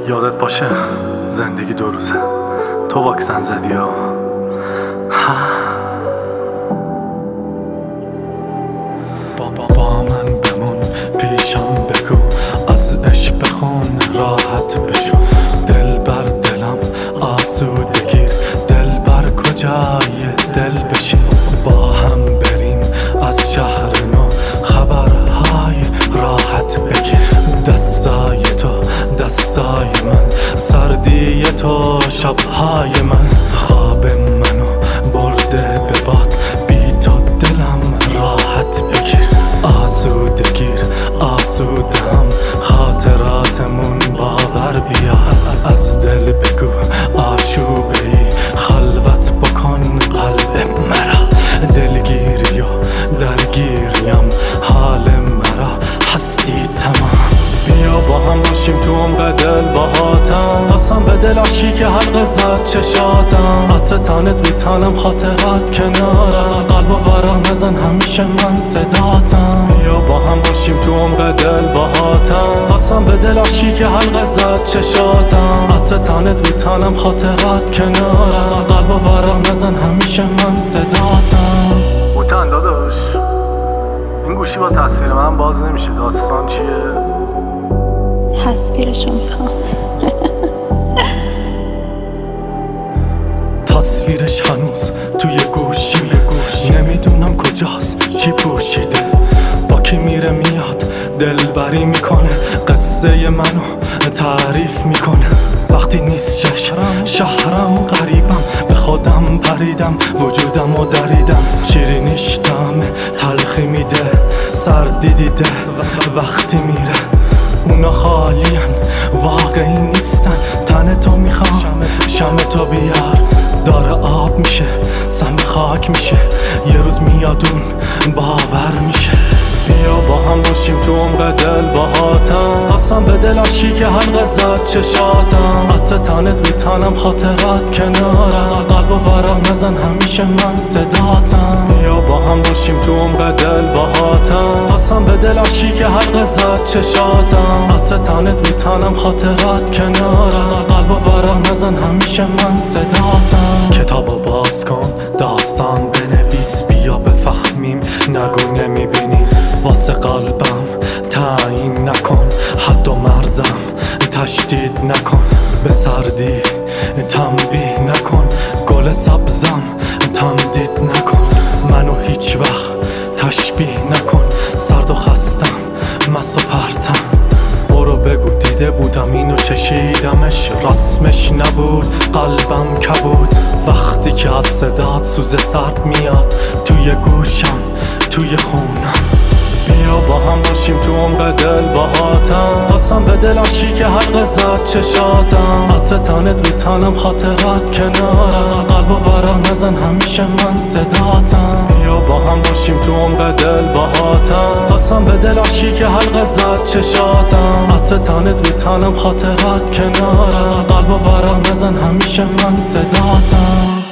یادت باشه زندگی 2 روزه. تو واکسن زدی ها. با من بمون، پیشم بگو، از عشق بخون، راحت بشو. دل بر دلم آسوده گیر، دل بر کجای دل بشین. با هم بریم از شهر نو، خبرهای راحت بگیر. دستای تو دستای من، سردی تو شبهای من. خواب منو برده به باد، بی تو دلم راحت بگیر. آسوده گیر آسودم، خاطراتمون باور بیاد. از دل بگو آشوبه ای، خلوت بکن قلب مرا. دلگیری و درگیریم، حال مرا هستی تمام. بیا با هم باشیم تو عمق دل باهاتم، قسم به دل عشقی که حلقه زد چشاتم. عطر تنت میتنم خاطرات کنارم، قلب و ورق نزن همیشه من صداتم. بیا با هم باشیم تو عمق دل باهاتم، قسم به دل عشقی که حلقه زد چشاتم. عطر تنت میتنم خاطرات کنارم، قلب و ورق نزن همیشه من صداتم. بوتن داداش، این گوشی با تصویر من باز نمیشه، داستان چیه؟ تصویرشو میخوام. تصویرش هنوز توی گوشی، نمیدونم کجاست، چی پوشیده، با کی میره میاد، دلبری میکنه، قصه منو تعریف میکنه. وقتی نیستش شهرم غریبم، به خودم پریدم، وجودم و دریدم. شیرینیش دم تلخی میده، سردی دیده وقتی میره. اونا خالین واقعی نیستن، تن تو میخوام، شم تو بیار. داره آب میشه، سم خاک میشه، یه روز میاد اون باور میشه. بیا با هم باشیم تو عمق دل باهاتم، قسم به دل عشقی که حلقه زد چشاتم. عطر تنت میتنم خاطرات کنارم، قلب و ورق نزن همیشه من صداتم. بیا با هم باشیم تو عمق دل باهاتم، قسم به دل عشقی که حلقه زد چشاتم. عطر تنت میتنم خاطرات کنارم، قلب و ورق نزن همیشه من صداتم. کتابو باز کن، داستان بنویس، بیا بفهمیم، نگو نمیبینی. واسه قلبم تعیین نکن، حد و مرزم تشدید نکن. به سردی تنبیه نکن، گل سبزم تمدید نکن. منو هیچ وقت تشبیه نکن، سرد و خستم، مست و پرتم. برو بگو دیده بودم اینو، چشیدمش، رسمش نبود، قلبم کبود. وقتی که از صدات سوز سرد میاد، توی گوشم، توی خونم. بیا با هم باشیم تو عمق دل باهاتم، قسم به دل عشقی که حلقه زد چشاتم. عطر تنت میتنم خاطرات کنارم، قلب و ورق نزن همیشه من صداتم. بیا با هم باشیم تو عمق دل باهاتم، قسم به دل عشقی که حلقه زد چشاتم. عطر تنت میتنم خاطرات کنارم، قلب و ورق نزن همیشه من صداتم.